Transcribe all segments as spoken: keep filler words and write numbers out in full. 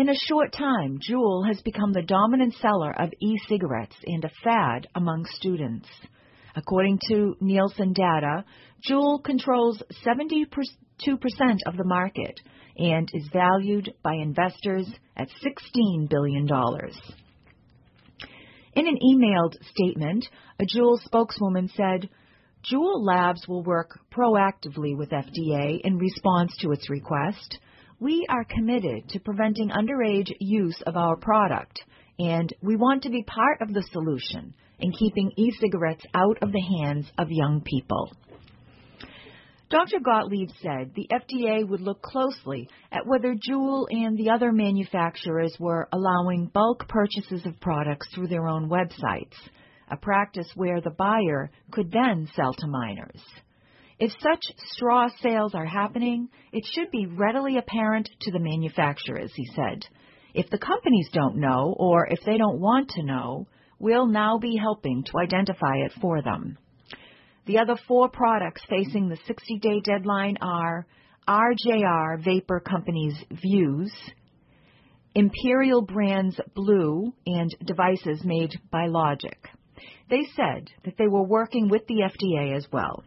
In a short time, Juul has become the dominant seller of e-cigarettes and a fad among students. According to Nielsen data, Juul controls seventy-two percent of the market and is valued by investors at sixteen billion dollars. In an emailed statement, a Juul spokeswoman said, Juul Labs will work proactively with F D A in response to its request. We are committed to preventing underage use of our product, and we want to be part of the solution in keeping e-cigarettes out of the hands of young people. Doctor Gottlieb said the F D A would look closely at whether Juul and the other manufacturers were allowing bulk purchases of products through their own websites, a practice where the buyer could then sell to minors. If such straw sales are happening, it should be readily apparent to the manufacturers, he said. If the companies don't know, or if they don't want to know, we'll now be helping to identify it for them. The other four products facing the sixty-day deadline are R J R Vapor Company's Vuse, Imperial Brands Blue, and devices made by Logic. They said that they were working with the F D A as well.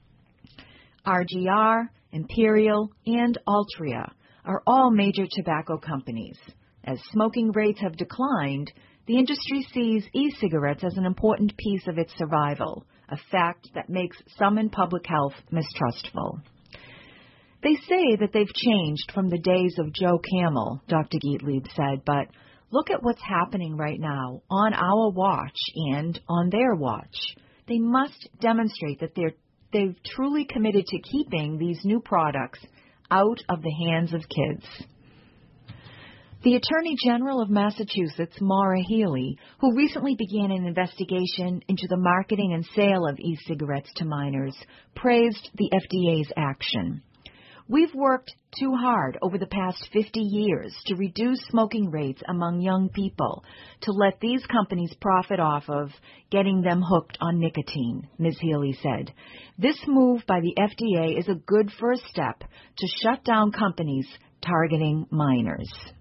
R G R, Imperial, and Altria are all major tobacco companies. As smoking rates have declined, the industry sees e-cigarettes as an important piece of its survival, a fact that makes some in public health mistrustful. They say that they've changed from the days of Joe Camel, Doctor Gottlieb said, but look at what's happening right now on our watch and on their watch. They must demonstrate that they're, they've truly committed to keeping these new products out of the hands of kids. The Attorney General of Massachusetts, Maura Healey, who recently began an investigation into the marketing and sale of e-cigarettes to minors, praised the F D A's action. We've worked too hard over the past fifty years to reduce smoking rates among young people to let these companies profit off of getting them hooked on nicotine, Miz Healey said. This move by the F D A is a good first step to shut down companies targeting minors.